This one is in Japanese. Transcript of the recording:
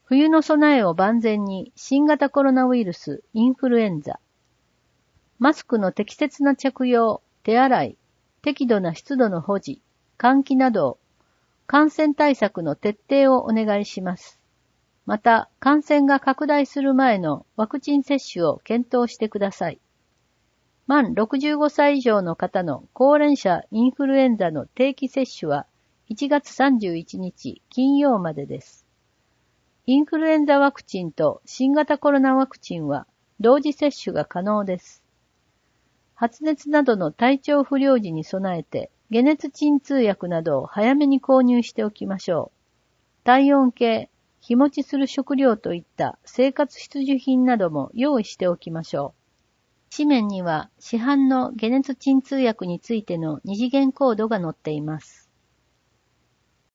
冬の備えを万全に新型コロナウイルス、インフルエンザ。マスクの適切な着用、手洗い、適度な湿度の保持、換気など、感染対策の徹底をお願いします。また、感染が拡大する前のワクチン接種を検討してください。満65歳以上の方の高齢者インフルエンザの定期接種は1月31日金曜までです。インフルエンザワクチンと新型コロナワクチンは同時接種が可能です。発熱などの体調不良時に備えて解熱鎮痛薬などを早めに購入しておきましょう。体温計、日持ちする食料といった生活必需品なども用意しておきましょう。紙面には市販の解熱鎮痛薬についての二次元コードが載っています。